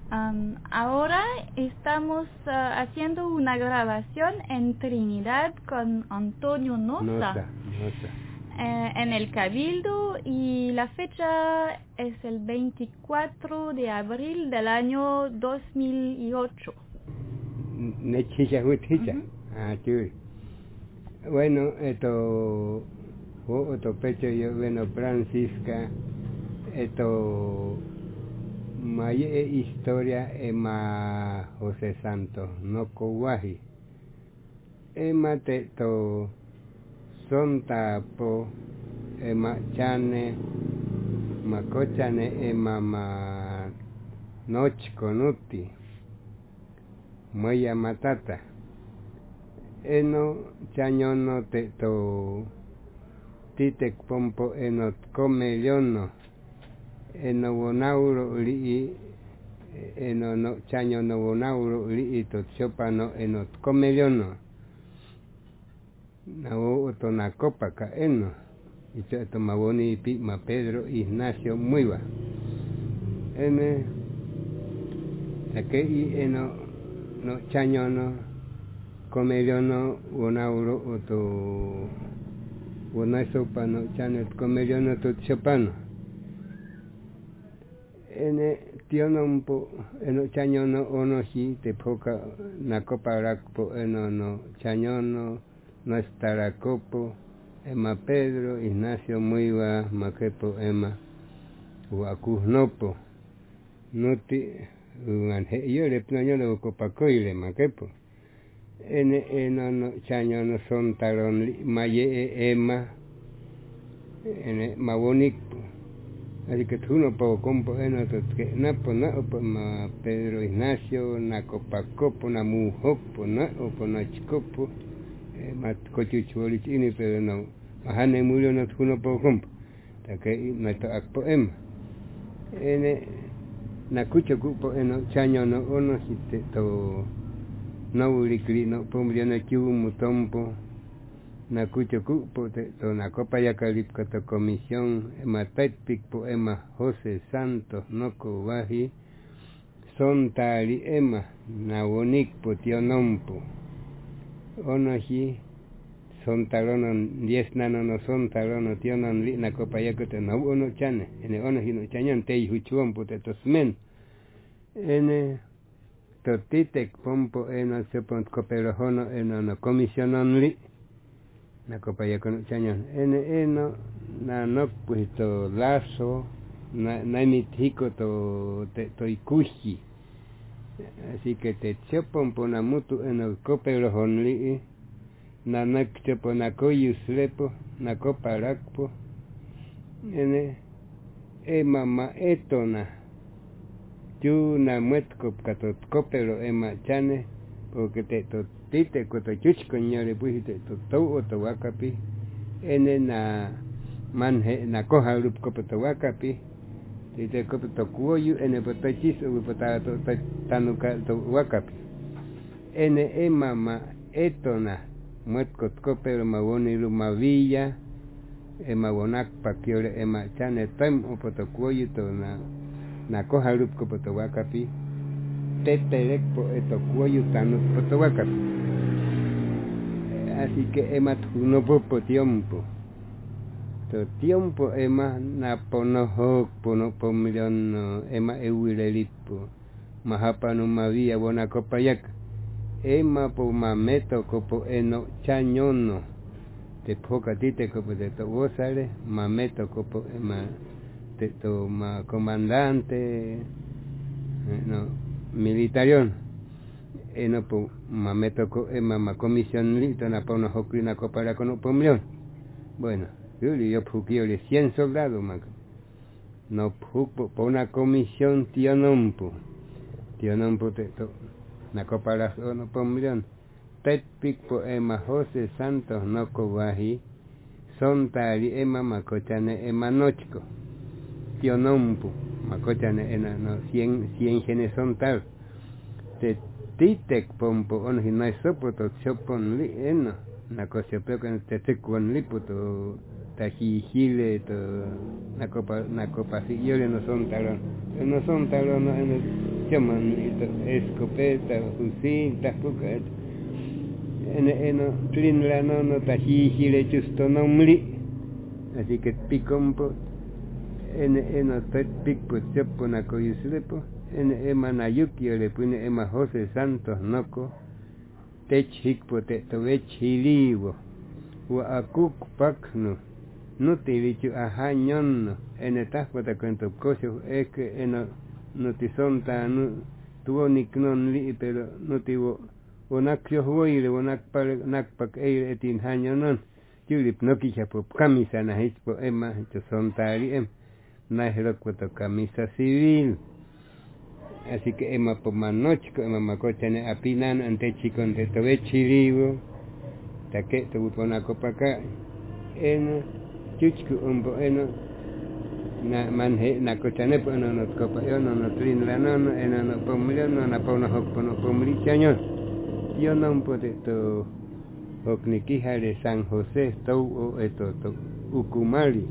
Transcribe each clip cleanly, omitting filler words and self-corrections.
Ahora estamos haciendo una grabación en Trinidad con Antonio Noza. En el Cabildo, y la fecha es el 24 de abril del año 2008. Bueno, otro pecho yo, bueno, Francisca, maye historia ema José Santos, no coguaji. Ema sonta po ema chane, makochane ema ma noche conuti, moya matata. Eno chañono titek pompo eno comellono eno bonauro li eno no chañono bonauro li to chopano eno comellono na oto na copa ka eno y to maboni pi ma Pedro Ignacio Muiva ene takei eno no chañono comellono bonauro oto bona sopano chanet comellono to chopano ene tionompo eno chañono onoji te poca na copa rakpo eno no chañono no estará copo ema Pedro Ignacio Muiva makepo ema uacusnopo nuti unganje yo le pnaño copa coile makepo eno no chañono son taron maye ema ene mabonikpo así que tú no puedo compo eno que napo ma Pedro Ignacio na copacopo na mujopo na opo na chicopo mat cochuchuolich ini pero no mahane mulio no tú no puedo compo take na to akpo ema ene na kucho kupo eno chaño no ono hite to no ulikli no pomrio no chumu tompo na kucho kupo to na copa ya calipca to comisión ema taipik po ema José Santos no cobaji son tali ema na bonik po tionompo onoji son talono 10 nano no son talono tionon li na copa ya to no ono chane ene onoji no chañan te huchuon po te tosmen ene totitek pompo eno sepon coperojono eno no comisionon li na copa ya con chañan eno na no pues to lazo na mitiko to ikushi así que te chopon pona mutu eno coperojon li na nakchopo na koyuslepo na copa rakpo ene ema ma etona chu na muetkop katot copero ema chane porque te tite koto chuchko ñore pues te to wakapi ene na manje na koja grup koto wakapi te koto kuoyu ene potachis u potata to tanuka to wakapi ene ema ma etona muetkot copero ma bonilu ma villa ema bonak pakiore ema chane tam o poto kuoyu to na koja grup ko poto wakapi teterek po eto kuoyu tanu poto wakapi así que ema no po tiempo to tiempo ema na ponohok pono pomillon ema euilelipo mahapa no mavia bona copayak ema po mameto copo eno chañono te poca tite copo de to gozare mameto copo ema te to ma comandante no militarion eno po mameto co ema ma comisión lito na po no hokrina copara con pomillon bueno yo pukio de 100 soldados ma no pupo po una comisión tionompo te to na copara no pomillon tetpik po ema José Santos no cobaji son tali ema macochane ema nochko tionompo macochane ena no 100 genes son tal te titek pompo on hinai sopoto chopon li eno na cosio que te tekon liputo tajijile to na copa si yo no son talón no en choman escopeta fusil tapuka eno trinlano no tajijile chustonomli así que picompo eno tet picpo chopo na coyuslepo ema nayuki le pone ema José Santos Noco tech hikpo te tovech hiliwo wa akuk pakno no te dicho ajañon en etapa de cuento coso es que no te son tan tuvo ni non li pero no tuvo onakyo huile nakpak etin hañonon tulip no quilla por camisa na hispo ema to son tali na hero cuento camisa civil así que ema por manoche ema macochane apinan ante chico ante tovechiliwo taque tu pona copa acá en chuchku umbo eno na manhe na cochane po no copa yo no trin la no no pomilio no na pona hokpo no pomili chaño yo no puede to oknikija de San José to esto to ukumali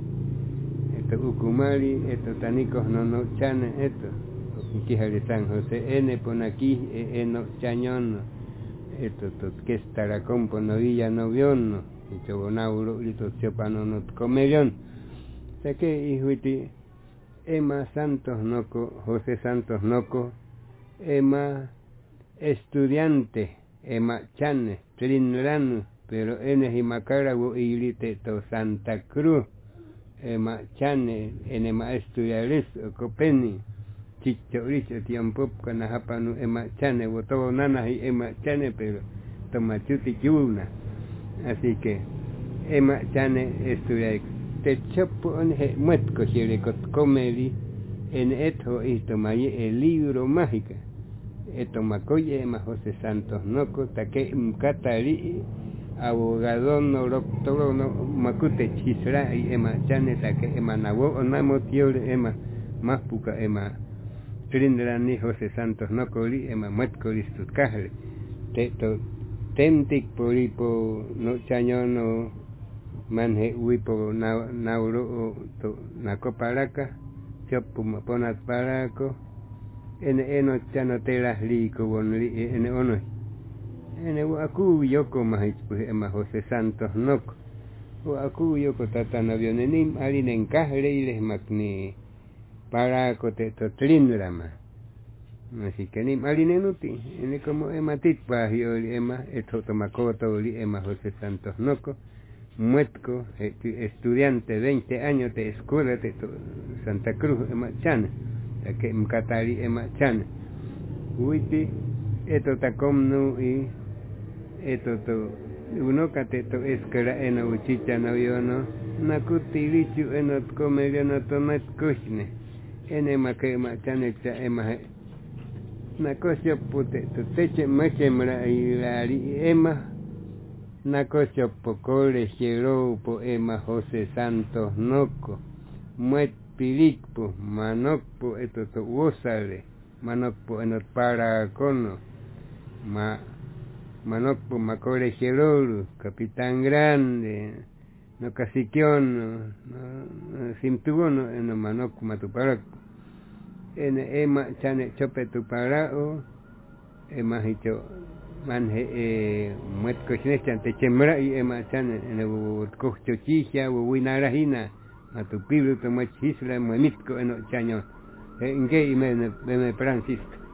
esto tanicos no chane esto oknikija de San José ene ponaki eno chañón esto to que estará compo no villa no viono y chobonauro y to chopano no comelión sé que hijuiti Emma Santos Noco José Santos Noco Emma estudiante Emma Chane Trinlano pero en Himacarago y lite to Santa Cruz Emma Chane Emma estudiares Copeni chichoricho tiempo con la japanu Emma Chane votó nana y Emma Chane pero toma chuti chuna así que Emma Chane estudia te chopo en muetco chere comedi en esto may el libro mágica esto macoye Emma José Santos Noco taque catari abogado no doctor no macute chisra y Emma Chane taque Emma nawo onamo tiore Emma más puca Emma Trindrani José Santos Nocoli Emma muetco listutcajle teto temtic poripo no chañono manje uipo nauro to nakoparaca chopu ponat paraco eno chanotelas lico bonli ono aku yoko más pues Emma José Santos Noco o aku yoko tatana avionenim alin encajle y les magni paraco teto trindrama así que ni malinenuti en como Emma titpa yo Emma esto tomacoto Emma José Santos Noco muetco estudiante 20 años de escuela de Santa Cruz Emma Chan que mcatari Emma Chan uiti esto tacomno y esto to uno cateto escala en uchicha no yo no nakuti lichu en comedia no tomat kushne en Emma que Emma Chan Emma na cosa pute to teche machemra y la Emma na cosa pocole chero po Emma José Santos Noco muet pilicpo manokpo esto to wosale manokpo enot para cono manokpo macole chero capitán grande no caciquión no simtuono en manokpo matuparaco en Emma Chane chope tu parao Emma hicho manje muetco chinechante chemra y Emma Chane en el cocho chicha winarajina a tu piblo to machisla muemitco en chaño en que me Francisco